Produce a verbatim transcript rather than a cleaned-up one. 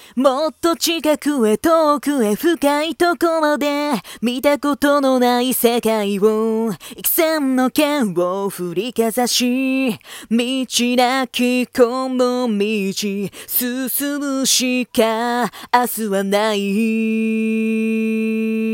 もっと近くへ遠くへ深いところで見たことのない世界を幾千の剣を振りかざし道なきこの道進むしか明日はない